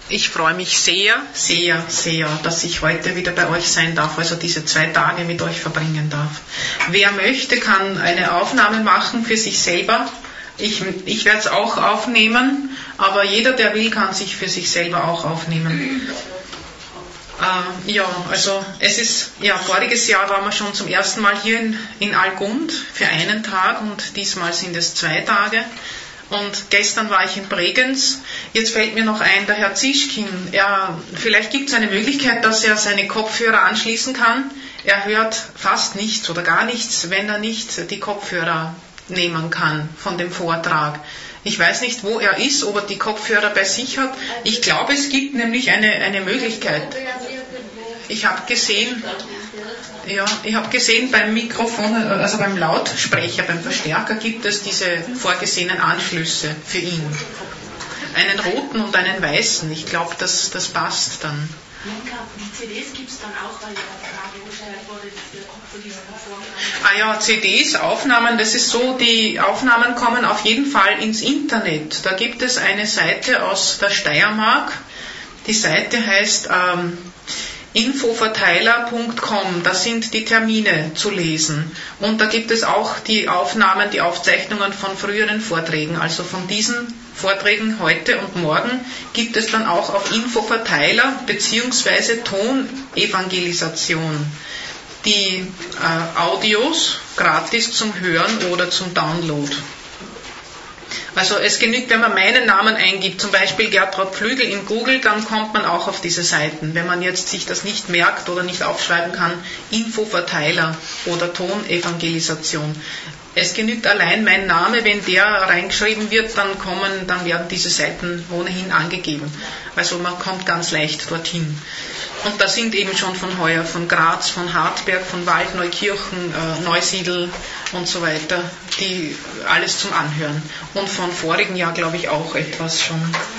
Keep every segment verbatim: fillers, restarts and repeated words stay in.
ich freue mich sehr, sehr, sehr, dass ich heute wieder bei euch sein darf, also diese zwei Tage mit euch verbringen darf. Wer möchte, kann eine Aufnahme machen für sich selber. Ich, ich werde es auch aufnehmen, aber jeder, der will, kann sich für sich selber auch aufnehmen. Äh, ja, also es ist, ja, voriges Jahr waren wir schon zum ersten Mal hier in, in Algund für einen Tag und diesmal sind es zwei Tage. Und gestern war ich in Bregenz. Jetzt fällt mir noch ein, der Herr Zischkin, er, vielleicht gibt es eine Möglichkeit, dass er seine Kopfhörer anschließen kann. Er hört fast nichts oder gar nichts, wenn er nicht die Kopfhörer nehmen kann von dem Vortrag. Ich weiß nicht, wo er ist, ob er die Kopfhörer bei sich hat. Ich glaube, es gibt nämlich eine, eine Möglichkeit. Ich habe gesehen, ja, ich habe gesehen, beim Mikrofon, also beim Lautsprecher, beim Verstärker gibt es diese vorgesehenen Anschlüsse für ihn. Einen roten und einen weißen. Ich glaube, das, das passt dann. Die C Ds gibt es dann auch, weil die Frage gestellt wurde, für diesen Vorgang. Ah ja, C Ds, Aufnahmen, das ist so, die Aufnahmen kommen auf jeden Fall ins Internet. Da gibt es eine Seite aus der Steiermark. Die Seite heißt ähm, infoverteiler punkt com, da sind die Termine zu lesen. Und da gibt es auch die Aufnahmen, die Aufzeichnungen von früheren Vorträgen. Also von diesen Vorträgen heute und morgen gibt es dann auch auf Infoverteiler bzw. Tonevangelisation die äh, Audios gratis zum Hören oder zum Download. Also es genügt, wenn man meinen Namen eingibt, zum Beispiel Gertraud Pflügel in Google, dann kommt man auch auf diese Seiten. Wenn man jetzt sich das nicht merkt oder nicht aufschreiben kann, Infoverteiler oder Tonevangelisation. Es genügt allein mein Name, wenn der reingeschrieben wird, dann kommen, dann werden diese Seiten ohnehin angegeben. Also man kommt ganz leicht dorthin. Und da sind eben schon von heuer, von Graz, von Hartberg, von Waldneukirchen, äh, Neusiedl und so weiter, die alles zum Anhören. Und von vorigen Jahr glaube ich auch etwas schon.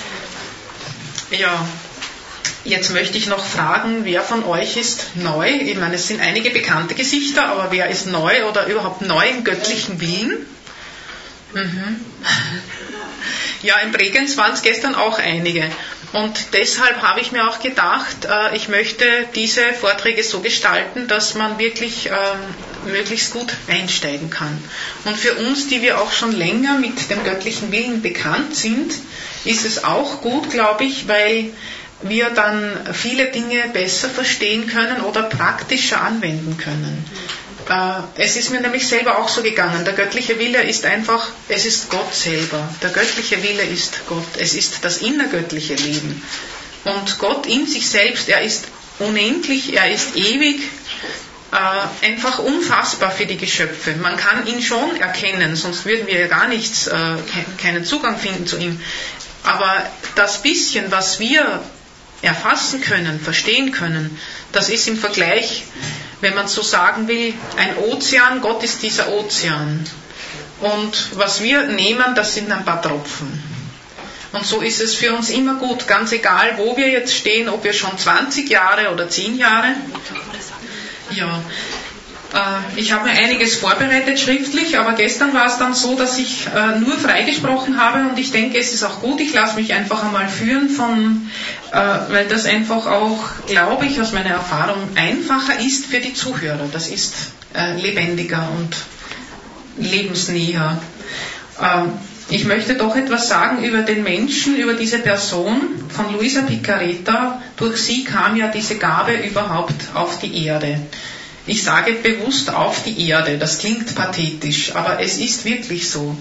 Ja, jetzt möchte ich noch fragen, wer von euch ist neu? Ich meine, es sind einige bekannte Gesichter, aber wer ist neu oder überhaupt neu im göttlichen Willen? Mhm. Ja, in Bregenz waren es gestern auch einige. Und deshalb habe ich mir auch gedacht, äh, ich möchte diese Vorträge so gestalten, dass man wirklich äh, möglichst gut einsteigen kann. Und für uns, die wir auch schon länger mit dem göttlichen Willen bekannt sind, ist es auch gut, glaube ich, weil wir dann viele Dinge besser verstehen können oder praktischer anwenden können. Es ist mir nämlich selber auch so gegangen. Der göttliche Wille ist einfach, es ist Gott selber. Der göttliche Wille ist Gott. Es ist das innergöttliche Leben. Und Gott in sich selbst, er ist unendlich, er ist ewig, äh, einfach unfassbar für die Geschöpfe. Man kann ihn schon erkennen, sonst würden wir ja gar nichts, äh, keinen Zugang finden zu ihm. Aber das bisschen, was wir erfassen können, verstehen können, das ist im Vergleich, wenn man so sagen will, ein Ozean, Gott ist dieser Ozean. Und was wir nehmen, das sind ein paar Tropfen. Und so ist es für uns immer gut, ganz egal, wo wir jetzt stehen, ob wir schon zwanzig Jahre oder zehn Jahre. Ja, äh, ich habe mir einiges vorbereitet schriftlich, aber gestern war es dann so, dass ich äh, nur freigesprochen habe und ich denke, es ist auch gut, ich lasse mich einfach einmal führen von, äh, weil das einfach auch, glaube ich, aus meiner Erfahrung einfacher ist für die Zuhörer. Das ist äh, lebendiger und lebensnäher. Äh, ich möchte doch etwas sagen über den Menschen, über diese Person von Luisa Picaretta. Durch sie kam ja diese Gabe überhaupt auf die Erde. Ich sage bewusst auf die Erde, das klingt pathetisch, aber es ist wirklich so.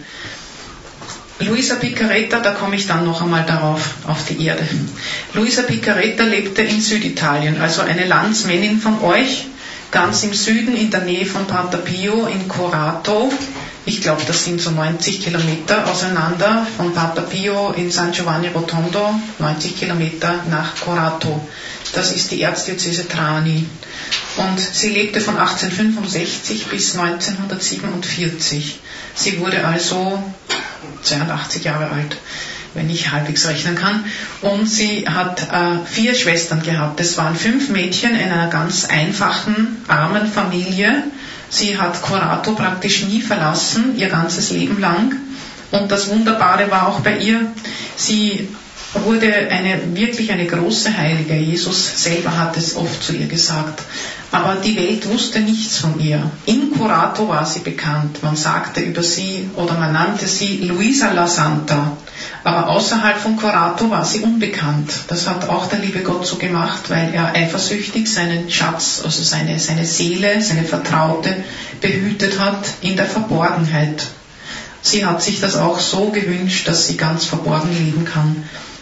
Luisa Picaretta, da komme ich dann noch einmal darauf, auf die Erde. Luisa Picaretta lebte in Süditalien, also eine Landsmännin von euch, ganz im Süden, in der Nähe von Patapio, in Corato. Ich glaube, das sind so neunzig Kilometer auseinander, von Patapio in San Giovanni Rotondo, neunzig Kilometer nach Corato. Das ist die Erzdiözese Trani. Und sie lebte von achtzehnhundertfünfundsechzig bis neunzehnhundertsiebenundvierzig. Sie wurde also zweiundachtzig Jahre alt, wenn ich halbwegs rechnen kann. Und sie hat äh, vier Schwestern gehabt. Es waren fünf Mädchen in einer ganz einfachen, armen Familie. Sie hat Corato praktisch nie verlassen, ihr ganzes Leben lang. Und das Wunderbare war auch bei ihr, sie wurde eine, wirklich eine große Heilige. Jesus selber hat es oft zu ihr gesagt. Aber die Welt wusste nichts von ihr. In Corato war sie bekannt. Man sagte über sie oder man nannte sie Luisa la Santa. Aber außerhalb von Corato war sie unbekannt. Das hat auch der liebe Gott so gemacht, weil er eifersüchtig seinen Schatz, also seine, seine Seele, seine Vertraute behütet hat in der Verborgenheit. Sie hat sich das auch so gewünscht, dass sie ganz verborgen leben kann.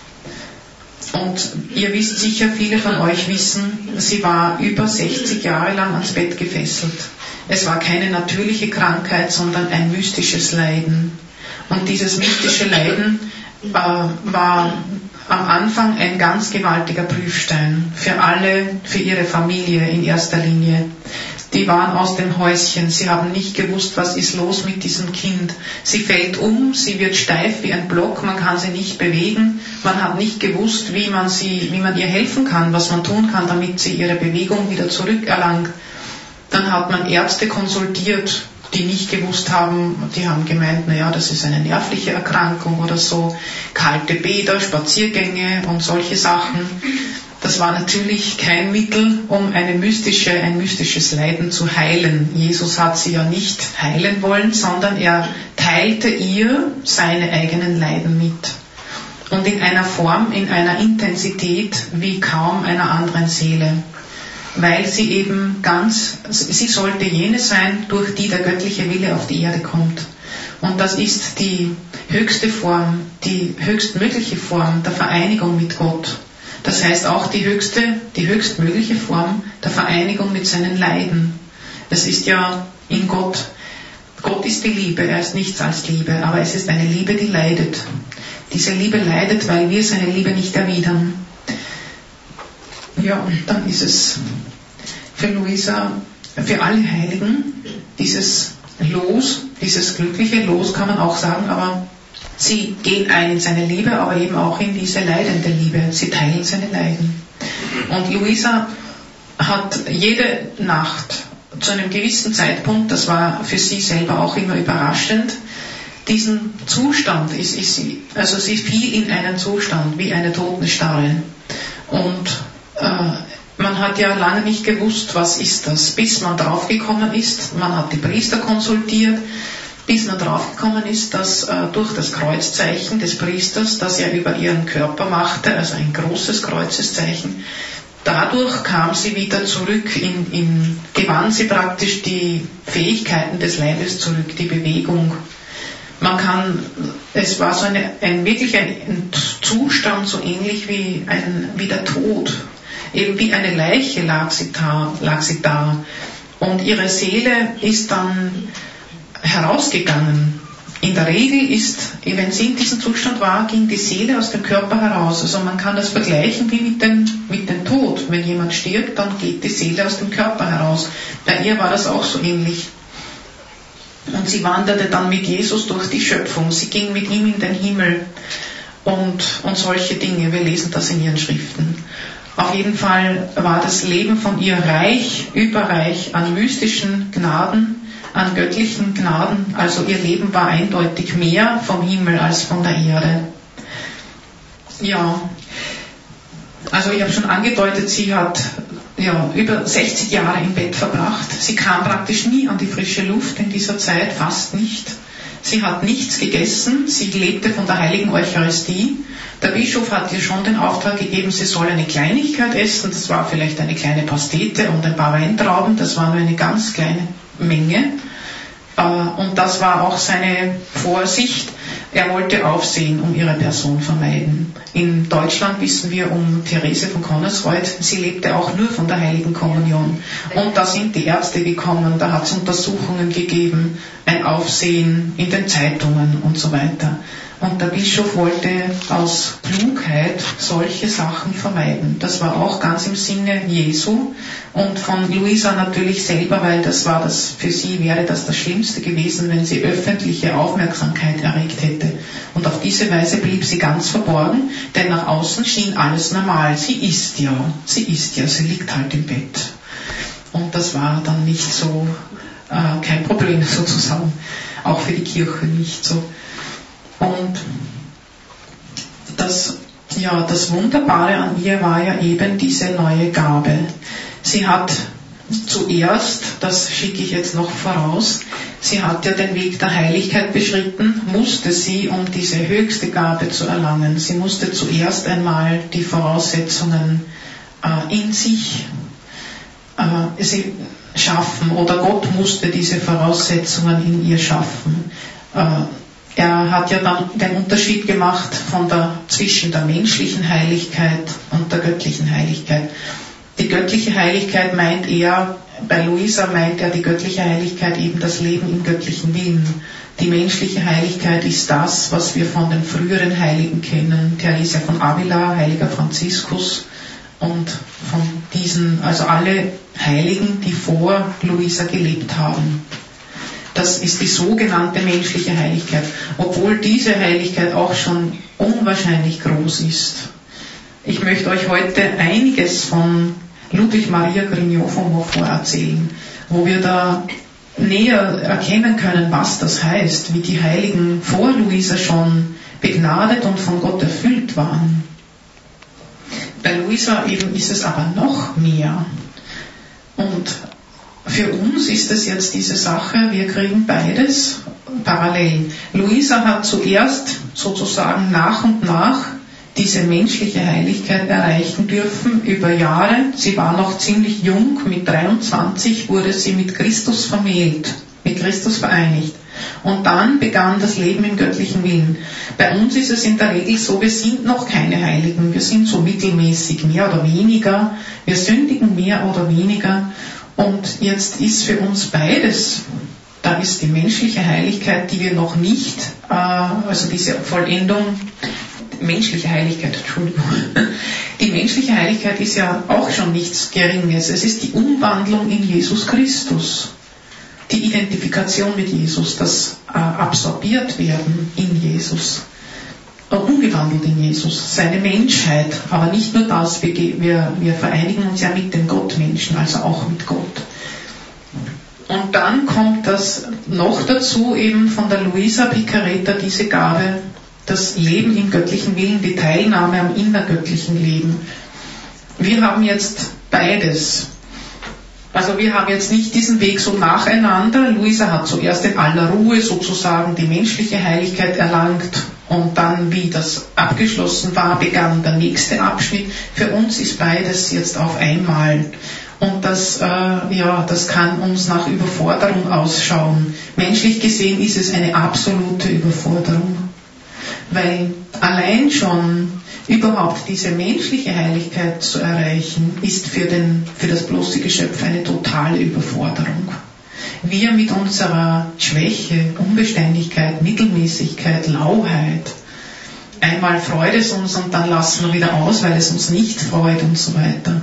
Und ihr wisst sicher, viele von euch wissen, sie war über sechzig Jahre lang ans Bett gefesselt. Es war keine natürliche Krankheit, sondern ein mystisches Leiden. Und dieses mystische Leiden äh, war am Anfang ein ganz gewaltiger Prüfstein für alle, für ihre Familie in erster Linie. Die waren aus dem Häuschen, sie haben nicht gewusst, was ist los mit diesem Kind. Sie fällt um, sie wird steif wie ein Block, man kann sie nicht bewegen. Man hat nicht gewusst, wie man, sie, wie man ihr helfen kann, was man tun kann, damit sie ihre Bewegung wieder zurückerlangt. Dann hat man Ärzte konsultiert, die nicht gewusst haben, die haben gemeint, naja, das ist eine nervliche Erkrankung oder so. Kalte Bäder, Spaziergänge und solche Sachen. Das war natürlich kein Mittel, um eine mystische, ein mystisches Leiden zu heilen. Jesus hat sie ja nicht heilen wollen, sondern er teilte ihr seine eigenen Leiden mit. Und in einer Form, in einer Intensität wie kaum einer anderen Seele. Weil sie eben ganz, sie sollte jene sein, durch die der göttliche Wille auf die Erde kommt. Und das ist die höchste Form, die höchstmögliche Form der Vereinigung mit Gott. Das heißt auch die höchste, die höchstmögliche Form der Vereinigung mit seinen Leiden. Es ist ja in Gott, Gott ist die Liebe, er ist nichts als Liebe, aber es ist eine Liebe, die leidet. Diese Liebe leidet, weil wir seine Liebe nicht erwidern. Ja, und dann ist es für Luisa, für alle Heiligen, dieses Los, dieses glückliche Los kann man auch sagen, aber sie gehen ein in seine Liebe, aber eben auch in diese leidende Liebe. Sie teilen seine Leiden. Und Luisa hat jede Nacht zu einem gewissen Zeitpunkt, das war für sie selber auch immer überraschend, diesen Zustand, ist, ist sie, also sie fiel in einen Zustand wie eine Totenstarre. Und äh, man hat ja lange nicht gewusst, was ist das, bis man draufgekommen ist. Man hat die Priester konsultiert, bis man draufgekommen ist, dass äh, durch das Kreuzzeichen des Priesters, das er über ihren Körper machte, also ein großes Kreuzeszeichen, dadurch kam sie wieder zurück, in, in, gewann sie praktisch die Fähigkeiten des Leibes zurück, die Bewegung. Man kann, es war so eine, ein, wirklich ein, ein Zustand so ähnlich wie, ein, wie der Tod. Eben wie eine Leiche lag sie da, lag sie da. Und ihre Seele ist dann herausgegangen. In der Regel ist, wenn sie in diesem Zustand war, ging die Seele aus dem Körper heraus. Also man kann das vergleichen wie mit dem, mit dem Tod. Wenn jemand stirbt, dann geht die Seele aus dem Körper heraus. Bei ihr war das auch so ähnlich. Und sie wanderte dann mit Jesus durch die Schöpfung. Sie ging mit ihm in den Himmel und, und solche Dinge. Wir lesen das in ihren Schriften. Auf jeden Fall war das Leben von ihr reich, überreich an mystischen Gnaden, an göttlichen Gnaden. Also ihr Leben war eindeutig mehr vom Himmel als von der Erde. Ja, also ich habe schon angedeutet, sie hat ja, über sechzig Jahre im Bett verbracht. Sie kam praktisch nie an die frische Luft in dieser Zeit, fast nicht. Sie hat nichts gegessen, sie lebte von der heiligen Eucharistie. Der Bischof hat ihr schon den Auftrag gegeben, sie soll eine Kleinigkeit essen. Das war vielleicht eine kleine Pastete und ein paar Weintrauben, das war nur eine ganz kleine Menge. Und das war auch seine Vorsicht. Er wollte Aufsehen um ihre Person vermeiden. In Deutschland wissen wir um Therese von Connersreuth, sie lebte auch nur von der Heiligen Kommunion. Und da sind die Ärzte gekommen, da hat es Untersuchungen gegeben, ein Aufsehen in den Zeitungen und so weiter. Und der Bischof wollte aus Klugheit solche Sachen vermeiden. Das war auch ganz im Sinne Jesu und von Luisa natürlich selber, weil das war das, für sie wäre das das Schlimmste gewesen, wenn sie öffentliche Aufmerksamkeit erregt hätte. Und auf diese Weise blieb sie ganz verborgen, denn nach außen schien alles normal. Sie isst ja, sie isst ja, sie liegt halt im Bett. Und das war dann nicht so, äh, kein Problem sozusagen, auch für die Kirche nicht so. Und das ja, das Wunderbare an ihr war ja eben diese neue Gabe. Sie hat zuerst, das schicke ich jetzt noch voraus, sie hat ja den Weg der Heiligkeit beschritten, musste sie, um diese höchste Gabe zu erlangen. Sie musste zuerst einmal die Voraussetzungen äh, in sich äh, sie schaffen, oder Gott musste diese Voraussetzungen in ihr schaffen. Äh, er hat ja dann den Unterschied gemacht von der, zwischen der menschlichen Heiligkeit und der göttlichen Heiligkeit. Die göttliche Heiligkeit meint er, bei Luisa meint er die göttliche Heiligkeit eben das Leben im göttlichen Willen. Die menschliche Heiligkeit ist das, was wir von den früheren Heiligen kennen, Theresia von Avila, heiliger Franziskus und von diesen, also alle Heiligen, die vor Luisa gelebt haben. Das ist die sogenannte menschliche Heiligkeit, obwohl diese Heiligkeit auch schon unwahrscheinlich groß ist. Ich möchte euch heute einiges von Ludwig Maria Grignion von Montfort erzählen, wo wir da näher erkennen können, was das heißt, wie die Heiligen vor Luisa schon begnadet und von Gott erfüllt waren. Bei Luisa eben ist es aber noch mehr. Und für uns ist es jetzt diese Sache, wir kriegen beides parallel. Luisa hat zuerst sozusagen nach und nach diese menschliche Heiligkeit erreichen dürfen über Jahre. Sie war noch ziemlich jung, mit dreiundzwanzig wurde sie mit Christus vermählt, mit Christus vereinigt. Und dann begann das Leben im göttlichen Willen. Bei uns ist es in der Regel so, wir sind noch keine Heiligen, wir sind so mittelmäßig, mehr oder weniger, wir sündigen mehr oder weniger. Und jetzt ist für uns beides, da ist die menschliche Heiligkeit, die wir noch nicht, äh, also diese Vollendung, menschliche Heiligkeit, Entschuldigung. Die menschliche Heiligkeit ist ja auch schon nichts Geringes. Es ist die Umwandlung in Jesus Christus. Die Identifikation mit Jesus, das äh, absorbiert werden in Jesus. Äh, umgewandelt in Jesus. Seine Menschheit. Aber nicht nur das, wir, wir, wir vereinigen uns ja mit dem Gottmenschen, also auch mit Gott. Und dann kommt das noch dazu eben von der Luisa Piccarreta, diese Gabe, das Leben im göttlichen Willen, die Teilnahme am innergöttlichen Leben. Wir haben jetzt beides. Also wir haben jetzt nicht diesen Weg so nacheinander. Luisa hat zuerst in aller Ruhe sozusagen die menschliche Heiligkeit erlangt und dann, wie das abgeschlossen war, begann der nächste Abschnitt. Für uns ist beides jetzt auf einmal. Und das, äh, ja, das kann uns nach Überforderung ausschauen. Menschlich gesehen ist es eine absolute Überforderung. Weil allein schon überhaupt diese menschliche Heiligkeit zu erreichen, ist für, den, für das bloße Geschöpf eine totale Überforderung. Wir mit unserer Schwäche, Unbeständigkeit, Mittelmäßigkeit, Lauheit, einmal freut es uns und dann lassen wir wieder aus, weil es uns nicht freut und so weiter.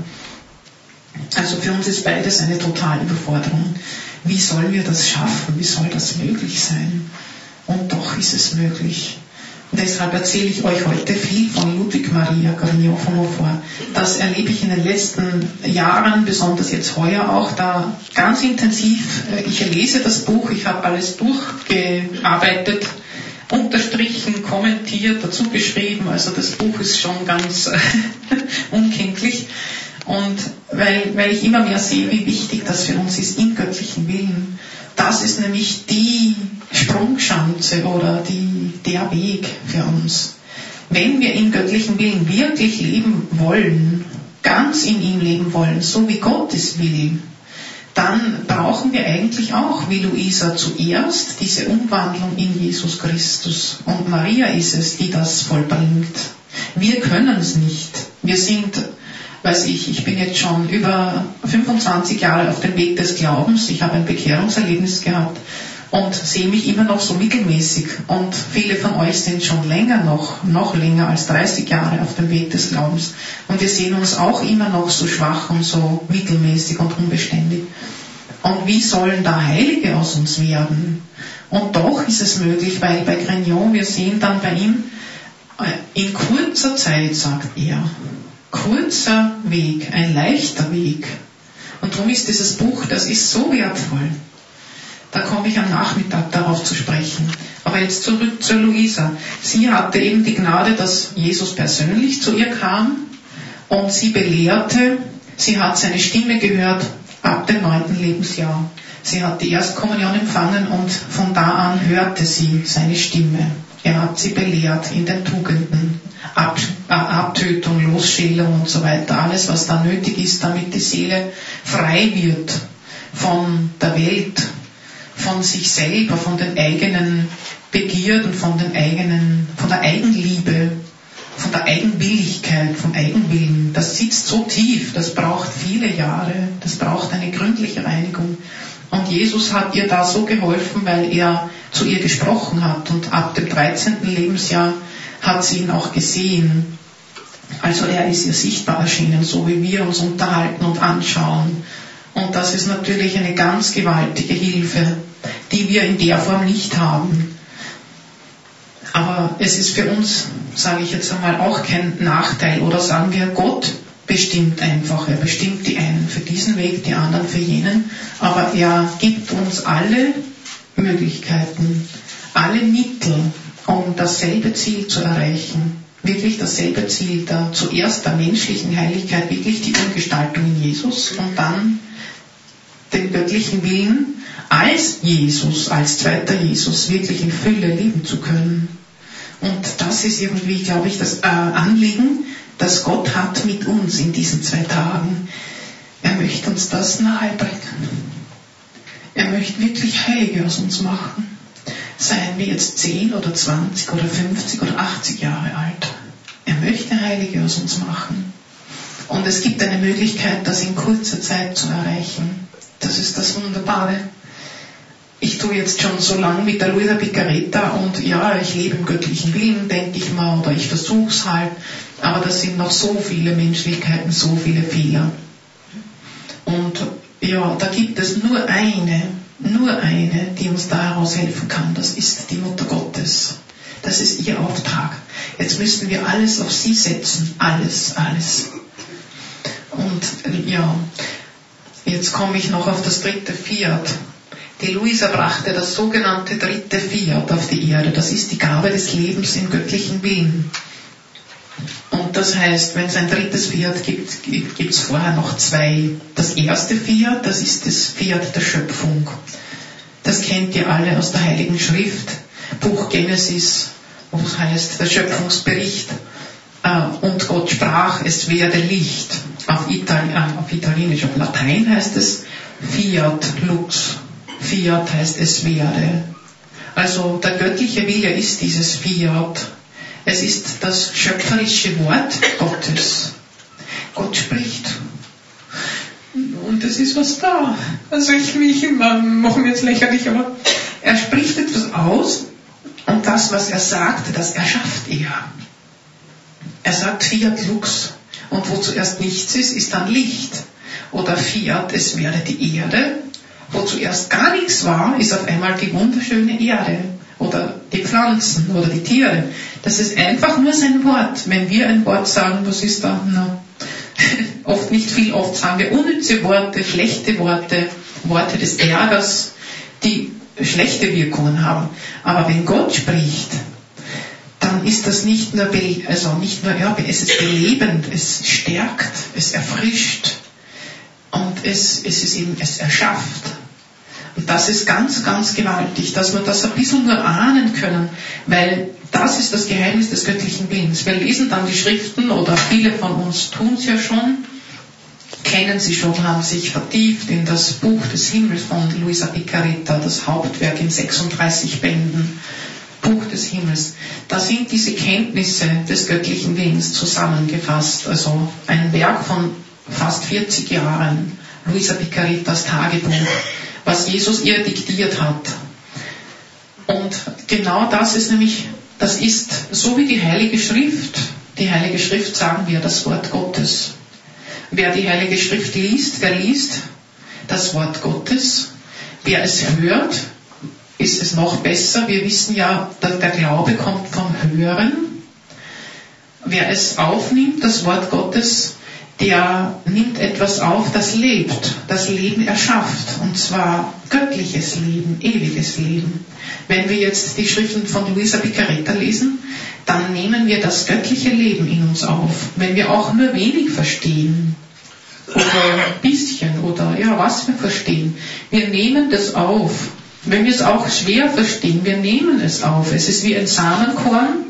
Also für uns ist beides eine totale Überforderung. Wie sollen wir das schaffen? Wie soll das möglich sein? Und doch ist es möglich. Und deshalb erzähle ich euch heute viel von Ludwig Maria Grignion von Montfort. Das erlebe ich in den letzten Jahren, besonders jetzt heuer auch, da ganz intensiv. Ich lese das Buch, ich habe alles durchgearbeitet, unterstrichen, kommentiert, dazu geschrieben. Also das Buch ist schon ganz unkenntlich. Und weil, weil ich immer mehr sehe, wie wichtig das für uns ist, im göttlichen Willen. Das ist nämlich die Sprungschanze oder die, der Weg für uns. Wenn wir im göttlichen Willen wirklich leben wollen, ganz in ihm leben wollen, so wie Gott es will, dann brauchen wir eigentlich auch, wie Luisa zuerst, diese Umwandlung in Jesus Christus. Und Maria ist es, die das vollbringt. Wir können es nicht. Wir sind... Weiß ich, ich bin jetzt schon über fünfundzwanzig Jahre auf dem Weg des Glaubens. Ich habe ein Bekehrungserlebnis gehabt und sehe mich immer noch so mittelmäßig. Und viele von euch sind schon länger noch, noch länger als dreißig Jahre auf dem Weg des Glaubens. Und wir sehen uns auch immer noch so schwach und so mittelmäßig und unbeständig. Und wie sollen da Heilige aus uns werden? Und doch ist es möglich, weil bei Grignion, wir sehen dann bei ihm, in kurzer Zeit, sagt er, kurzer Weg, ein leichter Weg. Und darum ist dieses Buch, das ist so wertvoll. Da komme ich am Nachmittag darauf zu sprechen. Aber jetzt zurück zur Luisa. Sie hatte eben die Gnade, dass Jesus persönlich zu ihr kam und sie belehrte. Sie hat seine Stimme gehört ab dem neunten Lebensjahr. Sie hat die Erstkommunion empfangen und von da an hörte sie seine Stimme. Er hat sie belehrt in den Tugenden, Ab, äh, Abtötung, Losschälung und so weiter. Alles, was da nötig ist, damit die Seele frei wird von der Welt, von sich selber, von den eigenen Begierden, von den eigenen, von der Eigenliebe, von der Eigenwilligkeit, vom Eigenwillen. Das sitzt so tief, das braucht viele Jahre, das braucht eine gründliche Reinigung. Und Jesus hat ihr da so geholfen, weil er zu ihr gesprochen hat. Und ab dem dreizehnten Lebensjahr hat sie ihn auch gesehen. Also er ist ihr sichtbar erschienen, so wie wir uns unterhalten und anschauen. Und das ist natürlich eine ganz gewaltige Hilfe, die wir in der Form nicht haben. Aber es ist für uns, sage ich jetzt einmal, auch kein Nachteil. Oder sagen wir, Gott bestimmt einfach. Er bestimmt die einen für diesen Weg, die anderen für jenen. Aber er gibt uns alle Möglichkeiten, alle Mittel, um dasselbe Ziel zu erreichen. Wirklich dasselbe Ziel, da zuerst der menschlichen Heiligkeit, wirklich die Umgestaltung in Jesus und dann den göttlichen Willen, als Jesus, als zweiter Jesus, wirklich in Fülle leben zu können. Und das ist irgendwie, glaube ich, das äh, Anliegen, das Gott hat mit uns in diesen zwei Tagen. Er möchte uns das nahebringen. Er möchte wirklich Heilige aus uns machen. Seien wir jetzt zehn oder zwanzig oder fünfzig oder achtzig Jahre alt. Er möchte Heilige aus uns machen. Und es gibt eine Möglichkeit, das in kurzer Zeit zu erreichen. Das ist das Wunderbare. Ich tue jetzt schon so lange mit der Luisa Picaretta und ja, ich lebe im göttlichen Willen, denke ich mal, oder ich versuche es halt, aber das sind noch so viele Menschlichkeiten, so viele Fehler. Und ja, da gibt es nur eine, nur eine, die uns da heraushelfen kann, das ist die Mutter Gottes. Das ist ihr Auftrag. Jetzt müssen wir alles auf sie setzen, alles, alles. Und ja, jetzt komme ich noch auf das dritte Fiat. Die Luisa brachte das sogenannte dritte Fiat auf die Erde. Das ist die Gabe des Lebens im göttlichen Willen. Und das heißt, wenn es ein drittes Fiat gibt, gibt es vorher noch zwei. Das erste Fiat, das ist das Fiat der Schöpfung. Das kennt ihr alle aus der Heiligen Schrift. Buch Genesis, wo es heißt, der Schöpfungsbericht. Und Gott sprach, es werde Licht. Auf, Itali- äh, auf Italienisch, auf Latein heißt es Fiat Lux. Fiat heißt es werde. Also der göttliche Wille ist dieses Fiat. Es ist das schöpferische Wort Gottes. Gott spricht. Und es ist was da. Also ich, ich mache mir jetzt lächerlich, aber er spricht etwas aus und das, was er sagt, das erschafft er. Er sagt Fiat Lux. Und wo zuerst nichts ist, ist dann Licht. Oder Fiat, es werde die Erde. Wo zuerst gar nichts war, ist auf einmal die wunderschöne Erde. Oder die Pflanzen oder die Tiere. Das ist einfach nur sein Wort. Wenn wir ein Wort sagen, was ist da? No. Oft nicht viel, oft sagen wir unnütze Worte, schlechte Worte, Worte des Ärgers, die schlechte Wirkungen haben. Aber wenn Gott spricht, dann ist das nicht nur, be- also nicht nur, ja, es ist belebend, es stärkt, es erfrischt und es, es ist eben, es erschafft. Und das ist ganz, ganz gewaltig, dass wir das ein bisschen nur ahnen können, weil das ist das Geheimnis des göttlichen Willens. Wir lesen dann die Schriften, oder viele von uns tun es ja schon, kennen sie schon, haben sich vertieft in das Buch des Himmels von Luisa Picaretta, das Hauptwerk in sechsunddreißig Bänden, Buch des Himmels. Da sind diese Kenntnisse des göttlichen Willens zusammengefasst, also ein Werk von fast vierzig Jahren, Luisa Picarettas Tagebuch, was Jesus ihr diktiert hat. Und genau das ist nämlich, das ist so wie die Heilige Schrift. Die Heilige Schrift, sagen wir, das Wort Gottes. Wer die Heilige Schrift liest, der liest das Wort Gottes. Wer es hört, ist es noch besser. Wir wissen ja, dass der Glaube kommt vom Hören. Wer es aufnimmt, das Wort Gottes, der nimmt etwas auf, das lebt, das Leben erschafft, und zwar göttliches Leben, ewiges Leben. Wenn wir jetzt die Schriften von Luisa Piccarreta lesen, dann nehmen wir das göttliche Leben in uns auf. Wenn wir auch nur wenig verstehen, oder ein bisschen, oder ja, was wir verstehen, wir nehmen das auf. Wenn wir es auch schwer verstehen, wir nehmen es auf. Es ist wie ein Samenkorn,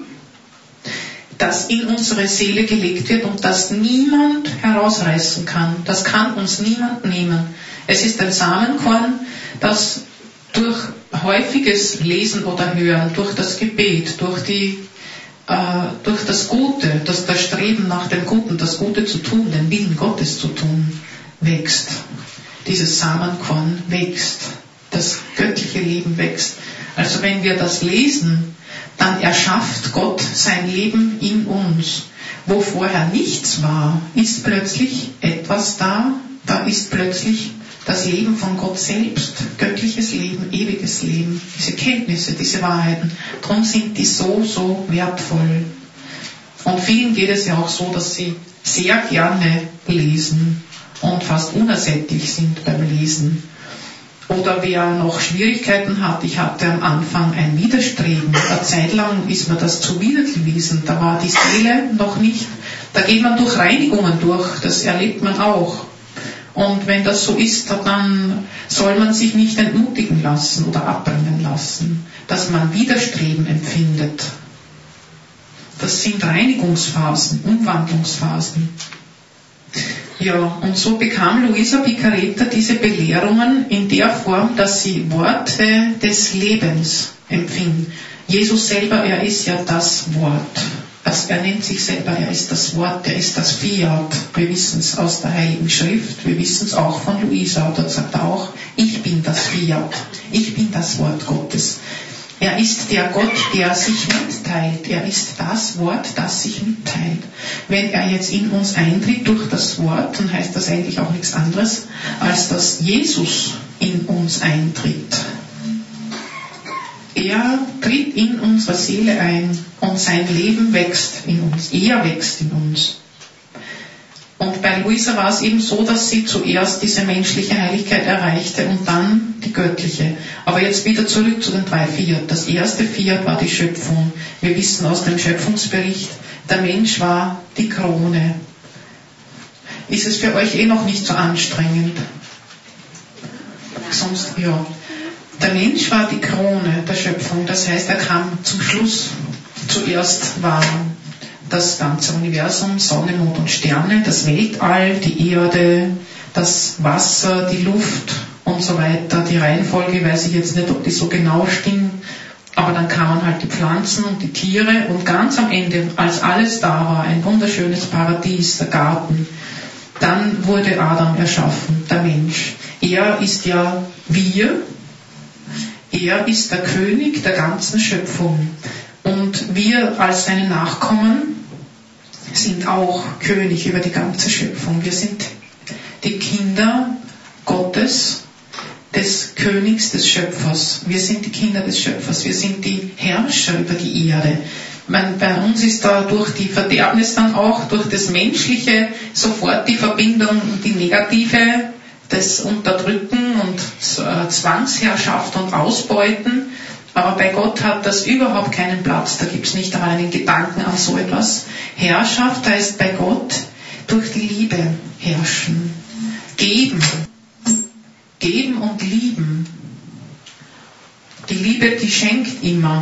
das in unsere Seele gelegt wird und das niemand herausreißen kann. Das kann uns niemand nehmen. Es ist ein Samenkorn, das durch häufiges Lesen oder Hören, durch das Gebet, durch, die, äh, durch das Gute, das, das Streben nach dem Guten, das Gute zu tun, den Willen Gottes zu tun, wächst. Dieses Samenkorn wächst. Das göttliche Leben wächst. Also wenn wir das lesen, dann erschafft Gott sein Leben in uns. Wo vorher nichts war, ist plötzlich etwas da, da ist plötzlich das Leben von Gott selbst, göttliches Leben, ewiges Leben, diese Kenntnisse, diese Wahrheiten. Darum sind die so, so wertvoll. Und vielen geht es ja auch so, dass sie sehr gerne lesen und fast unersättlich sind beim Lesen. Oder wer noch Schwierigkeiten hat, ich hatte am Anfang ein Widerstreben. Eine Zeit lang ist mir das zuwider gewesen. Da war die Seele noch nicht, da geht man durch Reinigungen durch, das erlebt man auch. Und wenn das so ist, dann soll man sich nicht entmutigen lassen oder abbringen lassen, dass man Widerstreben empfindet. Das sind Reinigungsphasen, Umwandlungsphasen. Ja, und so bekam Luisa Piccarreta diese Belehrungen in der Form, dass sie Worte des Lebens empfing. Jesus selber, er ist ja das Wort. Also er nennt sich selber, er ist das Wort, er ist das Fiat. Wir wissen es aus der Heiligen Schrift, wir wissen es auch von Luisa. Dort sagt er auch, ich bin das Fiat, ich bin das Wort Gottes. Er ist der Gott, der sich mitteilt. Er ist das Wort, das sich mitteilt. Wenn er jetzt in uns eintritt durch das Wort, dann heißt das eigentlich auch nichts anderes, als dass Jesus in uns eintritt. Er tritt in unsere Seele ein und sein Leben wächst in uns. Er wächst in uns. Und bei Luisa war es eben so, dass sie zuerst diese menschliche Heiligkeit erreichte und dann die göttliche. Aber jetzt wieder zurück zu den drei Fiat. Das erste Fiat war die Schöpfung. Wir wissen aus dem Schöpfungsbericht, der Mensch war die Krone. Ist es für euch eh noch nicht so anstrengend? Sonst, ja. Der Mensch war die Krone der Schöpfung. Das heißt, er kam zum Schluss. Zuerst war das ganze Universum, Sonne, Mond und Sterne, das Weltall, die Erde, das Wasser, die Luft und so weiter. Die Reihenfolge weiß ich jetzt nicht, ob die so genau stimmt, aber dann kamen halt die Pflanzen und die Tiere und ganz am Ende, als alles da war, ein wunderschönes Paradies, der Garten, dann wurde Adam erschaffen, der Mensch. Er ist ja wir, er ist der König der ganzen Schöpfung. Und wir als seine Nachkommen sind auch König über die ganze Schöpfung. Wir sind die Kinder Gottes, des Königs, des Schöpfers. Wir sind die Kinder des Schöpfers. Wir sind die Herrscher über die Erde. Man, bei uns ist da durch die Verderbnis dann auch, durch das Menschliche, sofort die Verbindung, die negative, das Unterdrücken und Zwangsherrschaft und Ausbeuten. Aber bei Gott hat das überhaupt keinen Platz. Da gibt es nicht einmal einen Gedanken an so etwas. Herrschaft heißt bei Gott durch die Liebe herrschen. Geben. Geben und lieben. Die Liebe, die schenkt immer.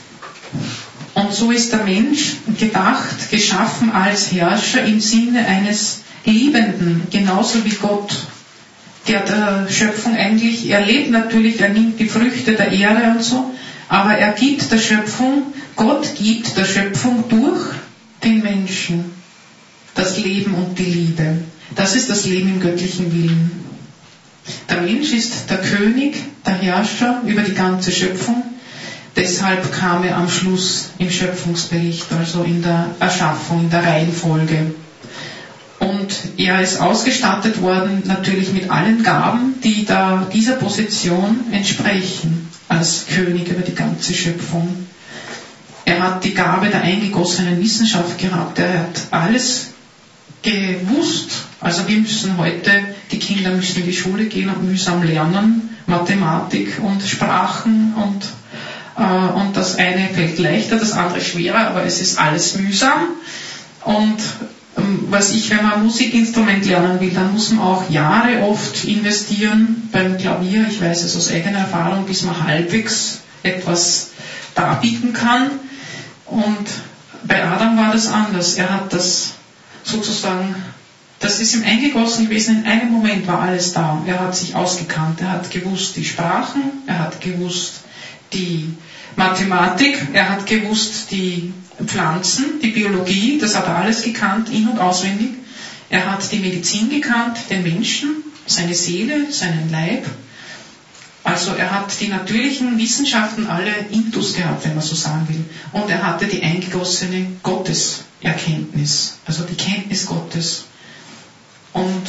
Und so ist der Mensch gedacht, geschaffen als Herrscher im Sinne eines Liebenden, genauso wie Gott, der der Schöpfung eigentlich, er lebt natürlich, er nimmt die Früchte der Erde und so, aber er gibt der Schöpfung, Gott gibt der Schöpfung durch den Menschen das Leben und die Liebe. Das ist das Leben im göttlichen Willen. Der Mensch ist der König, der Herrscher über die ganze Schöpfung. Deshalb kam er am Schluss im Schöpfungsbericht, also in der Erschaffung, in der Reihenfolge. Und er ist ausgestattet worden natürlich mit allen Gaben, die da dieser Position entsprechen, als König über die ganze Schöpfung. Er hat die Gabe der eingegossenen Wissenschaft gehabt, er hat alles gewusst. Also wir müssen heute, die Kinder müssen in die Schule gehen und mühsam lernen, Mathematik und Sprachen und, äh, und das eine fällt leichter, das andere schwerer, aber es ist alles mühsam. Und ähm, was ich, wenn man ein Musikinstrument lernen will, dann muss man auch Jahre oft investieren beim Klavier, ich weiß es aus eigener Erfahrung, bis man halbwegs etwas darbieten kann. Und bei Adam war das anders. Er hat das sozusagen, das ist ihm eingegossen gewesen, in einem Moment war alles da. Er hat sich ausgekannt, er hat gewusst die Sprachen, er hat gewusst die Mathematik, er hat gewusst die Pflanzen, die Biologie, das hat er alles gekannt, in- und auswendig. Er hat die Medizin gekannt, den Menschen, seine Seele, seinen Leib. Also er hat die natürlichen Wissenschaften alle intus gehabt, wenn man so sagen will. Und er hatte die eingegossene Gotteserkenntnis, also die Kenntnis Gottes. Und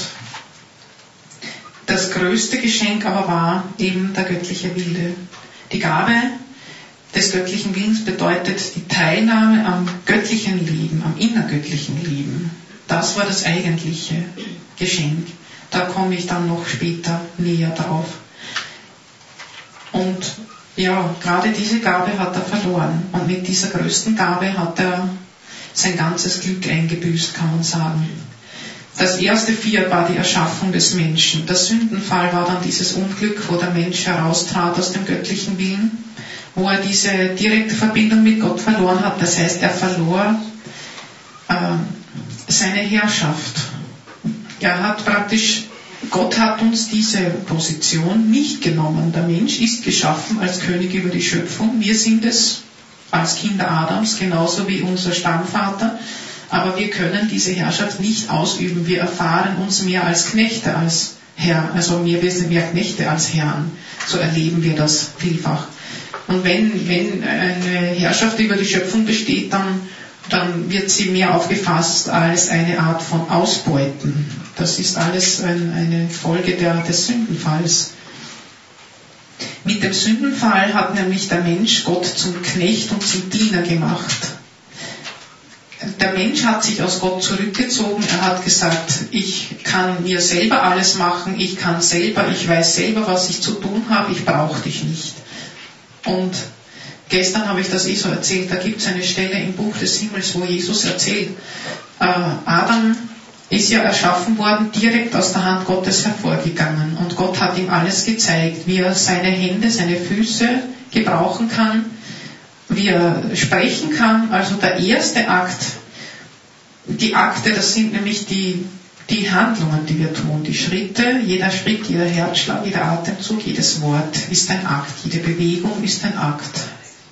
das größte Geschenk aber war eben der göttliche Wille. Die Gabe des göttlichen Willens bedeutet die Teilnahme am göttlichen Leben, am innergöttlichen Leben. Das war das eigentliche Geschenk. Da komme ich dann noch später näher drauf. Und ja, gerade diese Gabe hat er verloren. Und mit dieser größten Gabe hat er sein ganzes Glück eingebüßt, kann man sagen. Das erste Fiat war die Erschaffung des Menschen. Der Sündenfall war dann dieses Unglück, wo der Mensch heraustrat aus dem göttlichen Willen, wo er diese direkte Verbindung mit Gott verloren hat. Das heißt, er verlor äh, seine Herrschaft. Er hat praktisch, Gott hat uns diese Position nicht genommen. Der Mensch ist geschaffen als König über die Schöpfung. Wir sind es als Kinder Adams, genauso wie unser Stammvater. Aber wir können diese Herrschaft nicht ausüben. Wir erfahren uns mehr als Knechte, als Herr. Also wir sind mehr Knechte als Herren. So erleben wir das vielfach. Und wenn, wenn eine Herrschaft über die Schöpfung besteht, dann, dann wird sie mehr aufgefasst als eine Art von Ausbeuten. Das ist alles ein, eine Folge der, des Sündenfalls. Mit dem Sündenfall hat nämlich der Mensch Gott zum Knecht und zum Diener gemacht. Der Mensch hat sich aus Gott zurückgezogen, er hat gesagt, ich kann mir selber alles machen, ich kann selber, ich weiß selber, was ich zu tun habe, ich brauche dich nicht. Und gestern habe ich das eh so erzählt, da gibt es eine Stelle im Buch des Himmels, wo Jesus erzählt, äh, Adam ist ja erschaffen worden, direkt aus der Hand Gottes hervorgegangen. Und Gott hat ihm alles gezeigt, wie er seine Hände, seine Füße gebrauchen kann, wie er sprechen kann. Also der erste Akt, die Akte, das sind nämlich die, die Handlungen, die wir tun, die Schritte, jeder Schritt, jeder Herzschlag, jeder Atemzug, jedes Wort ist ein Akt, jede Bewegung ist ein Akt.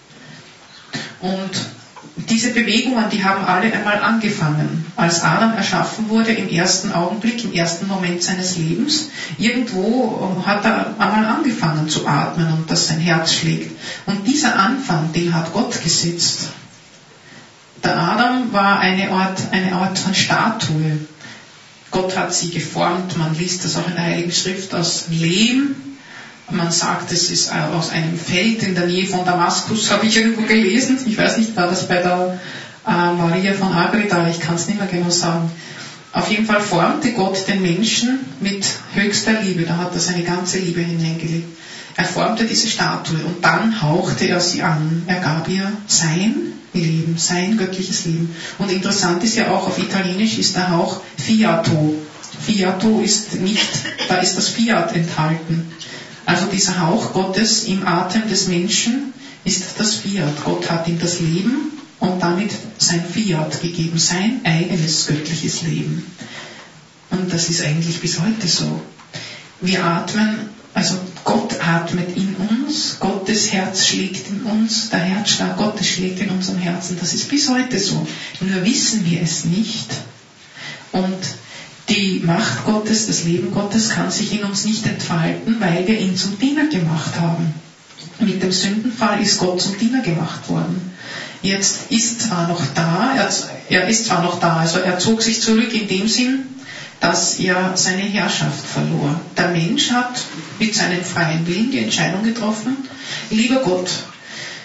Und diese Bewegungen, die haben alle einmal angefangen. Als Adam erschaffen wurde, im ersten Augenblick, im ersten Moment seines Lebens, irgendwo hat er einmal angefangen zu atmen und dass sein Herz schlägt. Und dieser Anfang, den hat Gott gesetzt. Der Adam war eine Art, eine Art von Statue. Gott hat sie geformt, man liest das auch in der Heiligen Schrift, aus Lehm. Man sagt, es ist aus einem Feld in der Nähe von Damaskus, habe ich irgendwo gelesen. Ich weiß nicht, war das bei der äh, Maria von Agreda, ich kann es nicht mehr genau sagen. Auf jeden Fall formte Gott den Menschen mit höchster Liebe, da hat er seine ganze Liebe hineingelegt. Er formte diese Statue und dann hauchte er sie an. Er gab ihr sein Leben, sein göttliches Leben. Und interessant ist ja auch, auf Italienisch ist der Hauch Fiato. Fiato ist nicht, da ist das Fiat enthalten. Also dieser Hauch Gottes im Atem des Menschen ist das Fiat. Gott hat ihm das Leben und damit sein Fiat gegeben, sein eigenes göttliches Leben. Und das ist eigentlich bis heute so. Wir atmen, also Gott atmet in uns, Gottes Herz schlägt in uns, der Herzschlag Gottes schlägt in unserem Herzen. Das ist bis heute so. Nur wissen wir es nicht. Und die Macht Gottes, das Leben Gottes kann sich in uns nicht entfalten, weil wir ihn zum Diener gemacht haben. Mit dem Sündenfall ist Gott zum Diener gemacht worden. Jetzt ist zwar noch da, er, er ist zwar noch da, also er zog sich zurück in dem Sinn, dass er seine Herrschaft verlor. Der Mensch hat mit seinem freien Willen die Entscheidung getroffen, lieber Gott,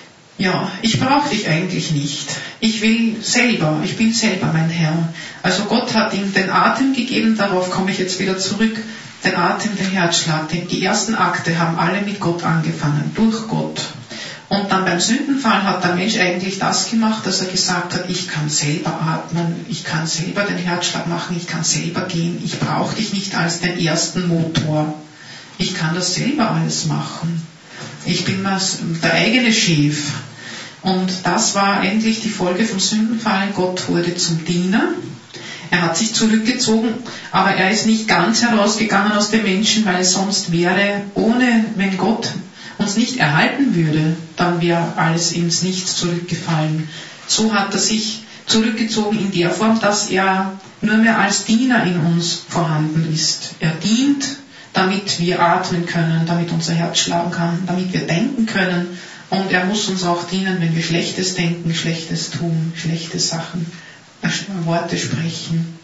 ja, ich brauche dich eigentlich nicht. Ich will selber, ich bin selber mein Herr. Also Gott hat ihm den Atem gegeben, darauf komme ich jetzt wieder zurück, den Atem, den Herzschlag. Die ersten Akte haben alle mit Gott angefangen, durch Gott. Und dann beim Sündenfall hat der Mensch eigentlich das gemacht, dass er gesagt hat, ich kann selber atmen, ich kann selber den Herzschlag machen, ich kann selber gehen, ich brauche dich nicht als den ersten Motor. Ich kann das selber alles machen. Ich bin der eigene Chef. Und das war eigentlich die Folge vom Sündenfall. Gott wurde zum Diener. Er hat sich zurückgezogen, aber er ist nicht ganz herausgegangen aus dem Menschen, weil sonst wäre, ohne, wenn Gott uns nicht erhalten würde, dann wäre alles ins Nichts zurückgefallen. So hat er sich zurückgezogen in der Form, dass er nur mehr als Diener in uns vorhanden ist. Er dient, damit wir atmen können, damit unser Herz schlagen kann, damit wir denken können. Und er muss uns auch dienen, wenn wir Schlechtes denken, Schlechtes tun, schlechte Sachen, Worte sprechen.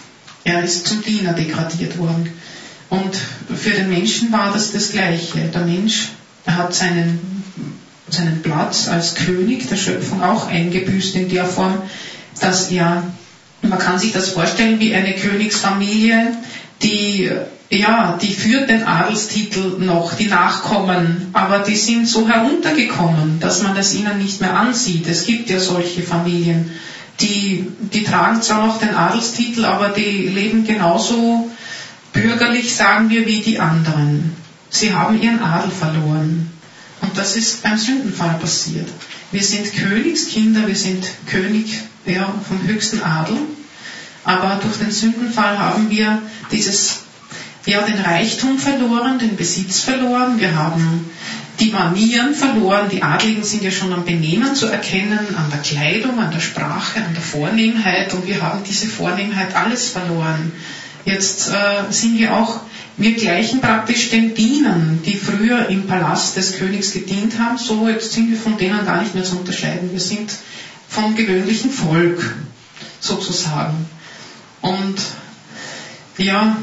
Er ist zum Diener degradiert worden. Und für den Menschen war das das Gleiche. Der Mensch hat seinen, seinen Platz als König der Schöpfung auch eingebüßt in der Form, dass er, man kann sich das vorstellen wie eine Königsfamilie, die, ja, die führt den Adelstitel noch, die Nachkommen, aber die sind so heruntergekommen, dass man das ihnen nicht mehr ansieht. Es gibt ja solche Familien, die, die tragen zwar noch den Adelstitel, aber die leben genauso bürgerlich, sagen wir, wie die anderen. Sie haben ihren Adel verloren. Und das ist beim Sündenfall passiert. Wir sind Königskinder, wir sind König, ja, vom höchsten Adel. Aber durch den Sündenfall haben wir dieses, ja, den Reichtum verloren, den Besitz verloren. Wir haben die Manieren verloren. Die Adligen sind ja schon am Benehmen zu erkennen, an der Kleidung, an der Sprache, an der Vornehmheit. Und wir haben diese Vornehmheit alles verloren. Jetzt äh, sind wir auch, wir gleichen praktisch den Dienern, die früher im Palast des Königs gedient haben. So, jetzt sind wir von denen gar nicht mehr zu unterscheiden. Wir sind vom gewöhnlichen Volk, sozusagen. Und ja,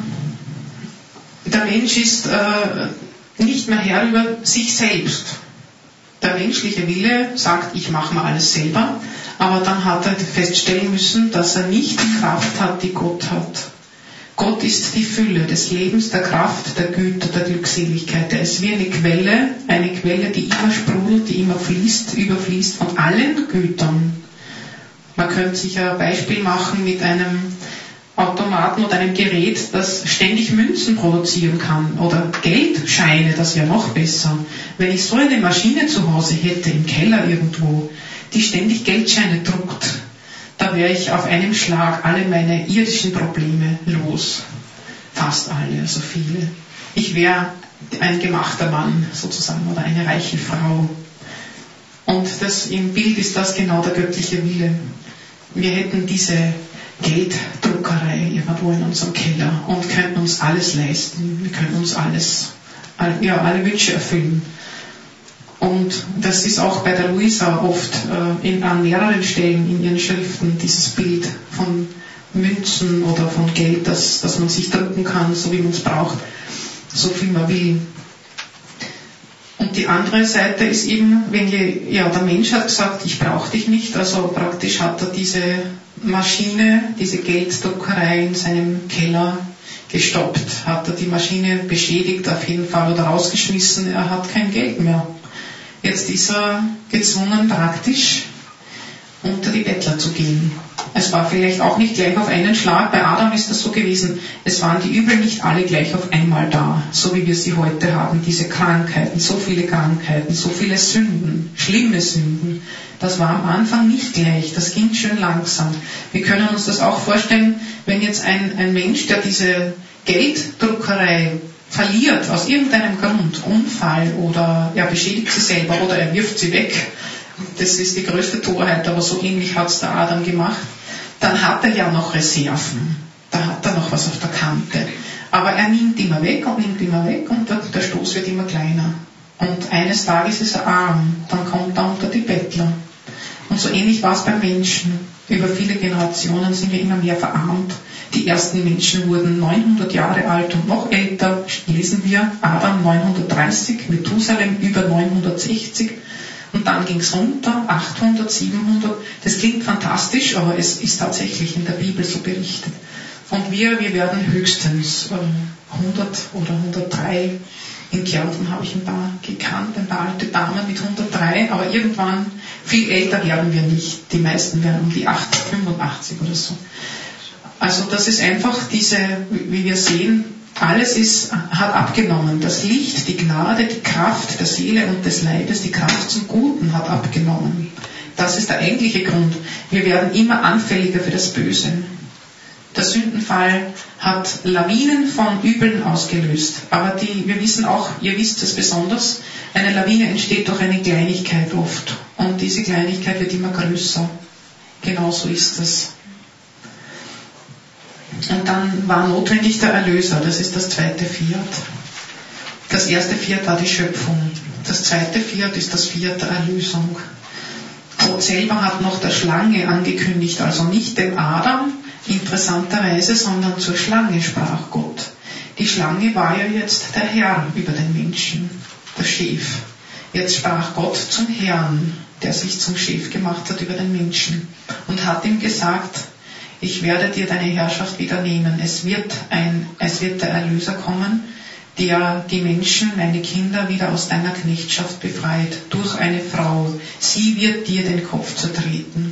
der Mensch ist äh, nicht mehr Herr über sich selbst. Der menschliche Wille sagt, ich mache mal alles selber, aber dann hat er feststellen müssen, dass er nicht die Kraft hat, die Gott hat. Gott ist die Fülle des Lebens, der Kraft, der Güter, der Glückseligkeit. Er ist wie eine Quelle, eine Quelle, die immer sprudelt, die immer fließt, überfließt von allen Gütern. Man könnte sich ein Beispiel machen mit einem Automaten oder einem Gerät, das ständig Münzen produzieren kann oder Geldscheine, das wäre noch besser. Wenn ich so eine Maschine zu Hause hätte, im Keller irgendwo, die ständig Geldscheine druckt, da wäre ich auf einem Schlag alle meine irdischen Probleme los. Fast alle, also viele. Ich wäre ein gemachter Mann sozusagen oder eine reiche Frau. Und das, im Bild ist das genau der göttliche Wille. Wir hätten diese Gelddruckerei irgendwo in unserem Keller und könnten uns alles leisten. Wir können uns alles, ja, alle Wünsche erfüllen. Und das ist auch bei der Luisa oft äh, in, an mehreren Stellen in ihren Schriften dieses Bild von Münzen oder von Geld, das, das man sich drucken kann, so wie man es braucht, so viel man will. Und die andere Seite ist eben, wenn je, ja, der Mensch hat gesagt, ich brauche dich nicht, also praktisch hat er diese Maschine, diese Gelddruckerei in seinem Keller gestoppt, hat er die Maschine beschädigt auf jeden Fall oder rausgeschmissen, er hat kein Geld mehr. Jetzt ist er gezwungen, praktisch unter die Bettler zu gehen. Es war vielleicht auch nicht gleich auf einen Schlag, bei Adam ist das so gewesen, es waren die Übel nicht alle gleich auf einmal da, so wie wir sie heute haben, diese Krankheiten, so viele Krankheiten, so viele Sünden, schlimme Sünden. Das war am Anfang nicht gleich, das ging schön langsam. Wir können uns das auch vorstellen, wenn jetzt ein, ein Mensch, der diese Gelddruckerei verliert, aus irgendeinem Grund, Unfall oder er beschädigt sie selber oder er wirft sie weg, das ist die größte Torheit, aber so ähnlich hat es der Adam gemacht, dann hat er ja noch Reserven, da hat er noch was auf der Kante. Aber er nimmt immer weg und nimmt immer weg und der, der Stoß wird immer kleiner. Und eines Tages ist er arm, dann kommt er unter die Bettler. Und so ähnlich war es beim Menschen. Über viele Generationen sind wir immer mehr verarmt. Die ersten Menschen wurden neunhundert Jahre alt und noch älter, lesen wir, Adam neunhundertdreißig, Methusalem über neunhundertsechzig Und dann ging es runter, achthundert, siebenhundert. Das klingt fantastisch, aber es ist tatsächlich in der Bibel so berichtet. Und wir, wir werden höchstens äh, hundert oder hundertdrei. In Kärnten habe ich ein paar gekannt, ein paar alte Damen mit hundertdrei, aber irgendwann, viel älter werden wir nicht. Die meisten werden um die achtzig, fünfundachtzig oder so. Also das ist einfach diese, wie wir sehen, alles ist, hat abgenommen. Das Licht, die Gnade, die Kraft der Seele und des Leibes, die Kraft zum Guten hat abgenommen. Das ist der eigentliche Grund. Wir werden immer anfälliger für das Böse. Der Sündenfall hat Lawinen von Übeln ausgelöst. Aber die, wir wissen auch, ihr wisst es besonders, eine Lawine entsteht durch eine Kleinigkeit oft. Und diese Kleinigkeit wird immer größer. Genauso ist es. Und dann war notwendig der Erlöser, das ist das zweite Fiat. Das erste Fiat war die Schöpfung. Das zweite Fiat ist das Fiat der Erlösung. Gott selber hat noch der Schlange angekündigt, also nicht dem Adam, interessanterweise, sondern zur Schlange sprach Gott. Die Schlange war ja jetzt der Herr über den Menschen, der Chef. Jetzt sprach Gott zum Herrn, der sich zum Chef gemacht hat über den Menschen und hat ihm gesagt, ich werde dir deine Herrschaft wieder nehmen. Es wird, ein, es wird der Erlöser kommen, der die Menschen, meine Kinder, wieder aus deiner Knechtschaft befreit, durch eine Frau. Sie wird dir den Kopf zertreten.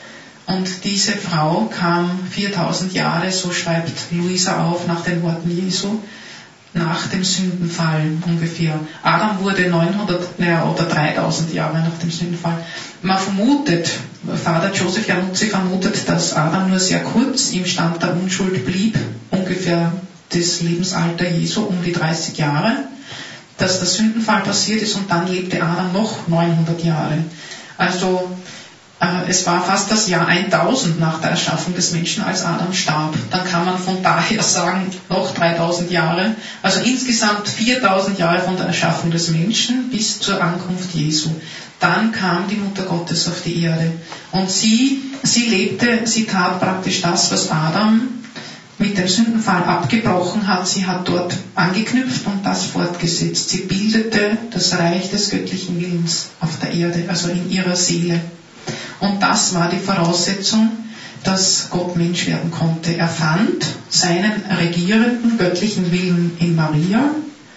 Und diese Frau kam viertausend Jahre, so schreibt Luisa auf, nach den Worten Jesu, nach dem Sündenfall ungefähr. Adam wurde neunhundert naja, oder dreitausend Jahre nach dem Sündenfall. Man vermutet, Vater Joseph Januzzi vermutet, dass Adam nur sehr kurz im Stand der Unschuld blieb, ungefähr das Lebensalter Jesu, um die dreißig Jahre, dass der Sündenfall passiert ist und dann lebte Adam noch neunhundert Jahre. Also äh, es war fast das Jahr eintausend nach der Erschaffung des Menschen, als Adam starb. Dann kann man von daher sagen, noch dreitausend Jahre. Also insgesamt viertausend Jahre von der Erschaffung des Menschen bis zur Ankunft Jesu. Dann kam die Mutter Gottes auf die Erde. Und sie, sie lebte, sie tat praktisch das, was Adam mit dem Sündenfall abgebrochen hat. Sie hat dort angeknüpft und das fortgesetzt. Sie bildete das Reich des göttlichen Willens auf der Erde, also in ihrer Seele. Und das war die Voraussetzung, dass Gott Mensch werden konnte. Er fand seinen regierenden göttlichen Willen in Maria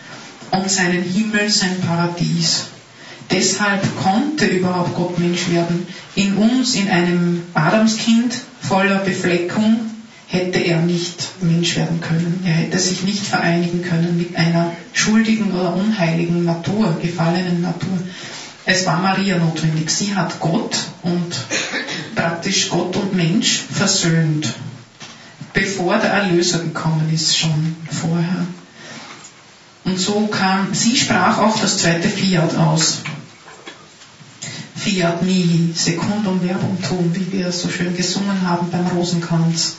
und seinen Himmel, sein Paradies. Deshalb konnte überhaupt Gott Mensch werden. In uns, in einem Adamskind voller Befleckung, hätte er nicht Mensch werden können. Er hätte sich nicht vereinigen können mit einer schuldigen oder unheiligen Natur, gefallenen Natur. Es war Maria notwendig. Sie hat Gott und praktisch Gott und Mensch versöhnt, bevor der Erlöser gekommen ist, schon vorher. Und so kam, sie sprach auch das zweite Fiat aus. Fiat mihi, secundum verbum tuum, wie wir so schön gesungen haben beim Rosenkranz.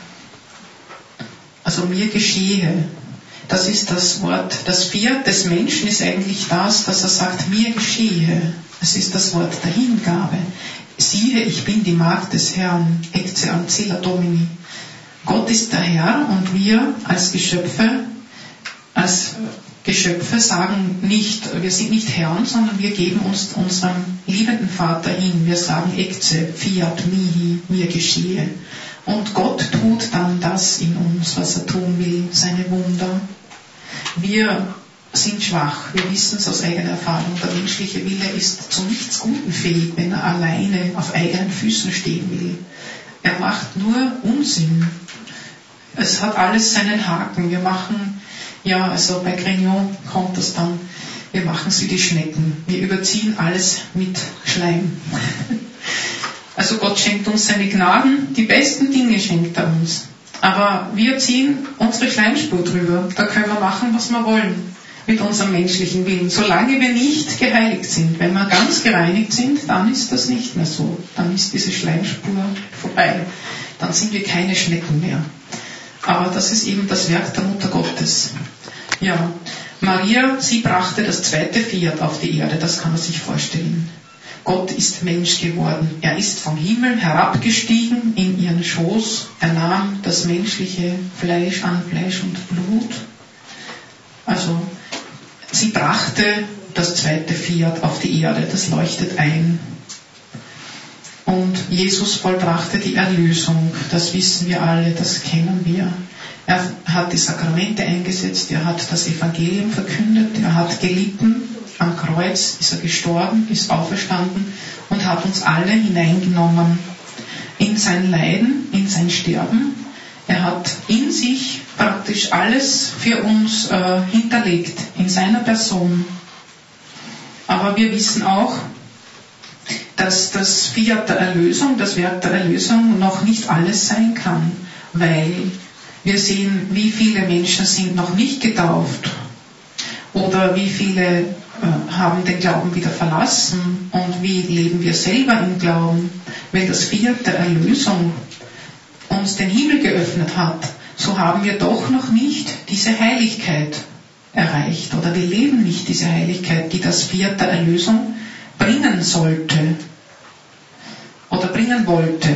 Also mir geschehe. Das ist das Wort. Das Fiat des Menschen ist eigentlich das, dass er sagt, mir geschehe. Es ist das Wort der Hingabe. Siehe, ich bin die Magd des Herrn, ecce ancilla Domini. Gott ist der Herr und wir als Geschöpfe, als Geschöpfe sagen nicht, wir sind nicht Herren, sondern wir geben uns unserem liebenden Vater hin. Wir sagen ecce, fiat mihi, mir geschehe. Und Gott tut dann das in uns, was er tun will, seine Wunder. Wir sind schwach, wir wissen es aus eigener Erfahrung. Der menschliche Wille ist zu nichts Guten fähig, wenn er alleine auf eigenen Füßen stehen will. Er macht nur Unsinn. Es hat alles seinen Haken. Wir machen, ja, also bei Grignon kommt das dann, wir machen sie die Schnecken. Wir überziehen alles mit Schleim. Also Gott schenkt uns seine Gnaden, die besten Dinge schenkt er uns. Aber wir ziehen unsere Schleimspur drüber. Da können wir machen, was wir wollen mit unserem menschlichen Willen. Solange wir nicht geheiligt sind. Wenn wir ganz gereinigt sind, dann ist das nicht mehr so. Dann ist diese Schleimspur vorbei. Dann sind wir keine Schnecken mehr. Aber das ist eben das Werk der Mutter Gottes. Ja, Maria, sie brachte das zweite Fiat auf die Erde. Das kann man sich vorstellen. Gott ist Mensch geworden. Er ist vom Himmel herabgestiegen in ihren Schoß. Er nahm das menschliche Fleisch an Fleisch und Blut. Also sie brachte das zweite Fiat auf die Erde, das leuchtet ein. Und Jesus vollbrachte die Erlösung, das wissen wir alle, das kennen wir. Er hat die Sakramente eingesetzt, er hat das Evangelium verkündet, er hat gelitten, am Kreuz ist er gestorben, ist auferstanden und hat uns alle hineingenommen in sein Leiden, in sein Sterben. Er hat in sich praktisch alles für uns äh, hinterlegt, in seiner Person. Aber wir wissen auch, dass das Fiat der Erlösung, das Werk der Erlösung noch nicht alles sein kann, weil wir sehen, wie viele Menschen sind noch nicht getauft oder wie viele äh, haben den Glauben wieder verlassen und wie leben wir selber im Glauben. Wenn das Fiat der Erlösung uns den Himmel geöffnet hat, so haben wir doch noch nicht diese Heiligkeit erreicht oder wir leben nicht diese Heiligkeit, die das Fiat der Erlösung bringen sollte oder bringen wollte.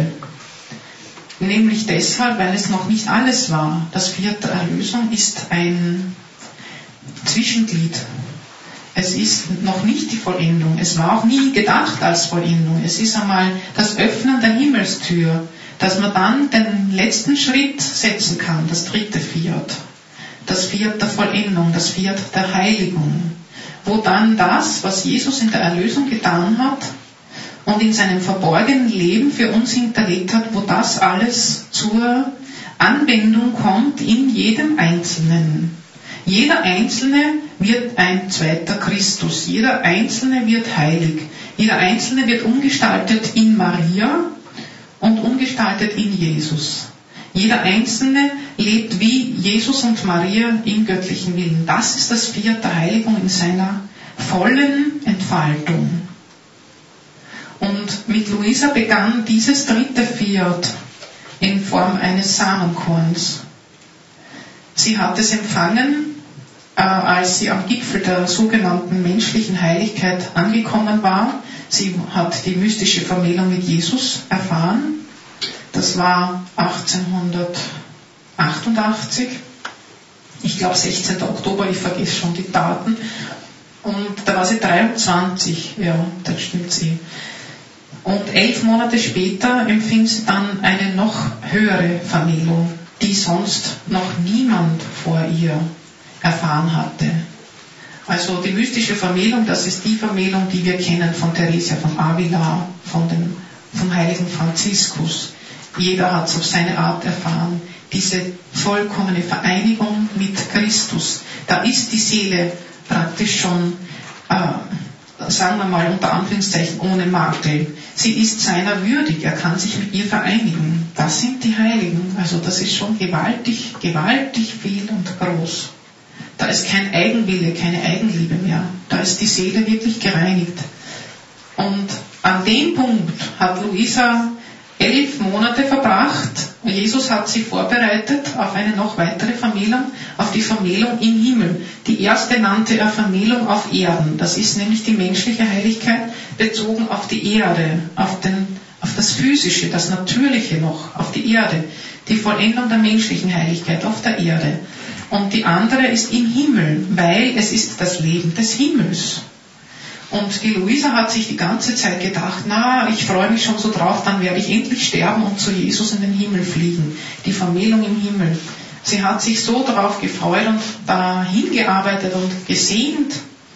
Nämlich deshalb, weil es noch nicht alles war. Das Fiat der Erlösung ist ein Zwischenglied. Es ist noch nicht die Vollendung. Es war auch nie gedacht als Vollendung. Es ist einmal das Öffnen der Himmelstür, dass man dann den letzten Schritt setzen kann, das dritte Fiat. Das Fiat der Vollendung, das Fiat der Heiligung. Wo dann das, was Jesus in der Erlösung getan hat und in seinem verborgenen Leben für uns hinterlegt hat, wo das alles zur Anwendung kommt in jedem Einzelnen. Jeder Einzelne wird ein zweiter Christus. Jeder Einzelne wird heilig. Jeder Einzelne wird umgestaltet in Maria und umgestaltet in Jesus. Jeder Einzelne lebt wie Jesus und Maria im göttlichen Willen. Das ist das Fiat der Heiligung in seiner vollen Entfaltung. Und mit Luisa begann dieses dritte Fiat in Form eines Samenkorns. Sie hat es empfangen, äh, als sie am Gipfel der sogenannten menschlichen Heiligkeit angekommen war. Sie hat die mystische Vermählung mit Jesus erfahren. Das war achtzehnhundertachtundachtzig. Ich glaube sechzehnten Oktober, ich vergesse schon die Daten. Und da war sie dreiundzwanzig, ja, das stimmt sie. Und elf Monate später empfing sie dann eine noch höhere Vermählung, die sonst noch niemand vor ihr erfahren hatte. Also die mystische Vermählung, das ist die Vermählung, die wir kennen von Theresia von Avila, von dem, vom heiligen Franziskus. Jeder hat es auf seine Art erfahren. Diese vollkommene Vereinigung mit Christus. Da ist die Seele praktisch schon, äh, sagen wir mal unter Anführungszeichen, ohne Makel. Sie ist seiner würdig, er kann sich mit ihr vereinigen. Das sind die Heiligen. Also das ist schon gewaltig, gewaltig viel und groß. Da ist kein Eigenwille, keine Eigenliebe mehr. Da ist die Seele wirklich gereinigt. Und an dem Punkt hat Luisa elf Monate verbracht. Jesus hat sie vorbereitet auf eine noch weitere Vermählung, auf die Vermählung im Himmel. Die erste nannte er Vermählung auf Erden. Das ist nämlich die menschliche Heiligkeit bezogen auf die Erde, auf, den, auf das Physische, das Natürliche noch, auf die Erde. Die Vollendung der menschlichen Heiligkeit auf der Erde. Und die andere ist im Himmel, weil es ist das Leben des Himmels. Und die Luisa hat sich die ganze Zeit gedacht, na, ich freue mich schon so drauf, dann werde ich endlich sterben und zu Jesus in den Himmel fliegen. Die Vermählung im Himmel. Sie hat sich so darauf gefreut und da hingearbeitet und gesehnt,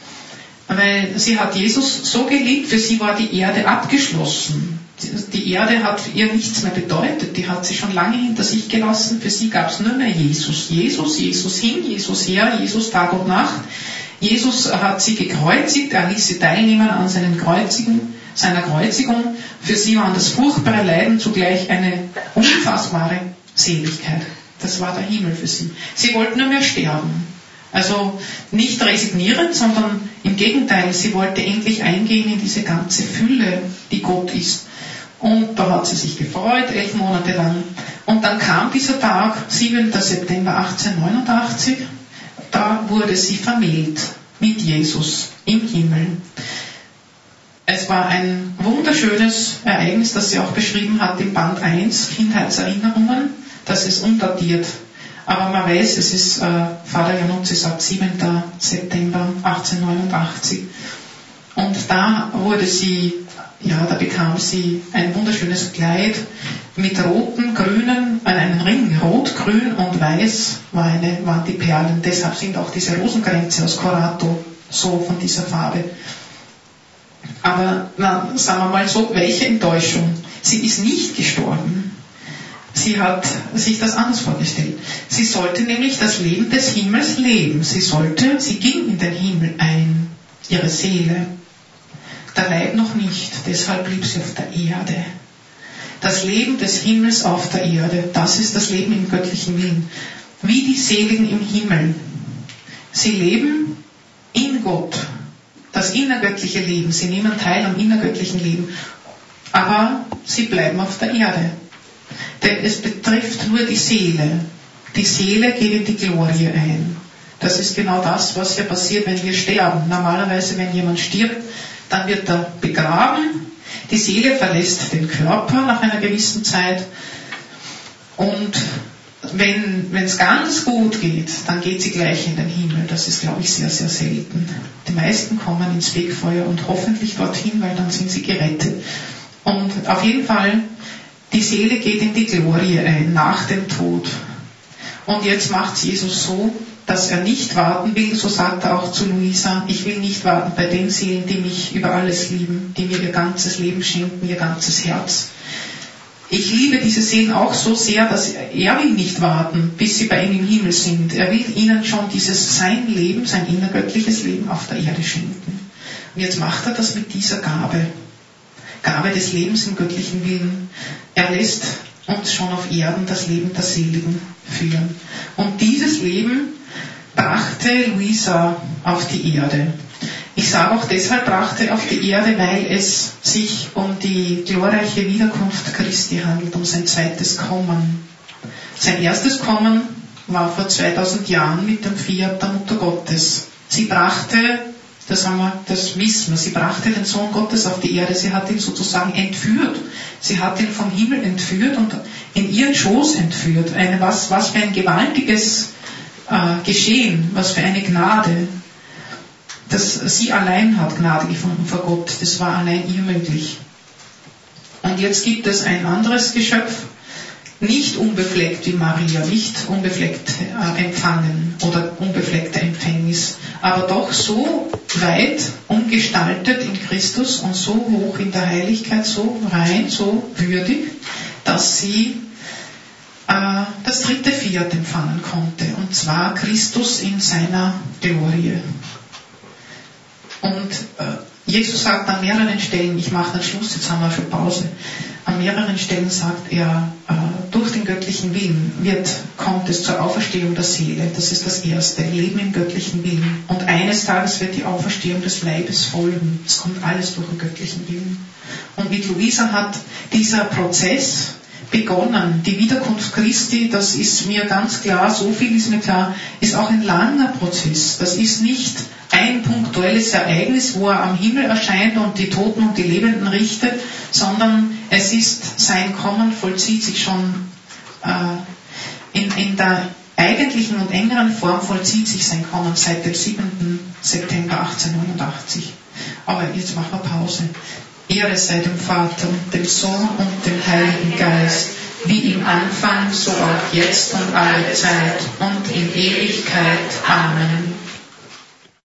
weil sie hat Jesus so geliebt, für sie war die Erde abgeschlossen. Die Erde hat ihr nichts mehr bedeutet, die hat sie schon lange hinter sich gelassen, für sie gab es nur mehr Jesus. Jesus, Jesus hin, Jesus her, Jesus Tag und Nacht. Jesus hat sie gekreuzigt, er ließ sie teilnehmen an seinen Kreuzigen, seiner Kreuzigung. Für sie war das furchtbare Leiden zugleich eine unfassbare Seligkeit. Das war der Himmel für sie. Sie wollten nur mehr sterben. Also nicht resignieren, sondern im Gegenteil, sie wollte endlich eingehen in diese ganze Fülle, die Gott ist. Und da hat sie sich gefreut, elf Monate lang. Und dann kam dieser Tag, siebenten September achtzehnhundertneunundachtzig, da wurde sie vermählt mit Jesus im Himmel. Es war ein wunderschönes Ereignis, das sie auch beschrieben hat im Band eins, Kindheitserinnerungen. Das ist undatiert. Aber man weiß, es ist äh, Vater Januzzi sagt siebenten September achtzehnhundertneunundachtzig. Und da wurde sie, ja, da bekam sie ein wunderschönes Kleid mit roten, grünen, äh, einen Ring, rot, grün und weiß war eine, waren die Perlen. Deshalb sind auch diese Rosenkränze aus Corato so von dieser Farbe. Aber na, sagen wir mal so, welche Enttäuschung. Sie ist nicht gestorben. Sie hat sich das anders vorgestellt. Sie sollte nämlich das Leben des Himmels leben. Sie sollte, sie ging in den Himmel ein, ihre Seele. Der Leib noch nicht, deshalb blieb sie auf der Erde. Das Leben des Himmels auf der Erde, das ist das Leben im göttlichen Willen. Wie die Seligen im Himmel. Sie leben in Gott. Das innergöttliche Leben. Sie nehmen teil am innergöttlichen Leben. Aber sie bleiben auf der Erde. Denn es betrifft nur die Seele. Die Seele geht in die Glorie ein. Das ist genau das, was ja passiert, wenn wir sterben. Normalerweise, wenn jemand stirbt, dann wird er begraben. Die Seele verlässt den Körper nach einer gewissen Zeit. Und wenn es ganz gut geht, dann geht sie gleich in den Himmel. Das ist, glaube ich, sehr, sehr selten. Die meisten kommen ins Fegfeuer und hoffentlich dorthin, weil dann sind sie gerettet. Und auf jeden Fall, die Seele geht in die Glorie ein, nach dem Tod. Und jetzt macht Jesus so, dass er nicht warten will, so sagt er auch zu Luisa, ich will nicht warten bei den Seelen, die mich über alles lieben, die mir ihr ganzes Leben schenken, ihr ganzes Herz. Ich liebe diese Seelen auch so sehr, dass er, er will nicht warten, bis sie bei ihm im Himmel sind. Er will ihnen schon dieses sein Leben, sein innergöttliches Leben auf der Erde schenken. Und jetzt macht er das mit dieser Gabe. Gabe des Lebens im göttlichen Willen. Er lässt uns schon auf Erden das Leben der Seligen führen. Und dieses Leben brachte Luisa auf die Erde. Ich sage auch deshalb brachte auf die Erde, weil es sich um die glorreiche Wiederkunft Christi handelt, um sein zweites Kommen. Sein erstes Kommen war vor zweitausend Jahren mit dem Fiat der Mutter Gottes. Sie brachte, das, haben wir, das wissen wir, sie brachte den Sohn Gottes auf die Erde. Sie hat ihn sozusagen entführt. Sie hat ihn vom Himmel entführt und in ihren Schoß entführt. Eine, was, was für ein gewaltiges äh, Geschehen, was für eine Gnade. Dass sie allein hat Gnade gefunden vor Gott. Das war allein ihr möglich. Und jetzt gibt es ein anderes Geschöpf, nicht unbefleckt wie Maria, nicht unbefleckt äh, empfangen oder unbefleckte Empfängnis, aber doch so weit umgestaltet in Christus und so hoch in der Heiligkeit, so rein, so würdig, dass sie äh, das dritte Fiat empfangen konnte, und zwar Christus in seiner Glorie. Und äh, Jesus sagt an mehreren Stellen, ich mache den Schluss, jetzt haben wir schon Pause, an mehreren Stellen sagt er, äh, durch den göttlichen Willen wird, kommt es zur Auferstehung der Seele. Das ist das Erste, Leben im göttlichen Willen. Und eines Tages wird die Auferstehung des Leibes folgen. Es kommt alles durch den göttlichen Willen. Und mit Luisa hat dieser Prozess begonnen. Die Wiederkunft Christi, das ist mir ganz klar, so viel ist mir klar, ist auch ein langer Prozess. Das ist nicht ein punktuelles Ereignis, wo er am Himmel erscheint und die Toten und die Lebenden richtet, sondern es ist, sein Kommen vollzieht sich schon äh, in, in der eigentlichen und engeren Form vollzieht sich sein Kommen seit dem siebenten September achtzehnhundertneunundachtzig. Aber jetzt machen wir Pause. Ehre sei dem Vater und dem Sohn und dem Heiligen Geist, wie im Anfang, so auch jetzt und alle Zeit und in Ewigkeit. Amen.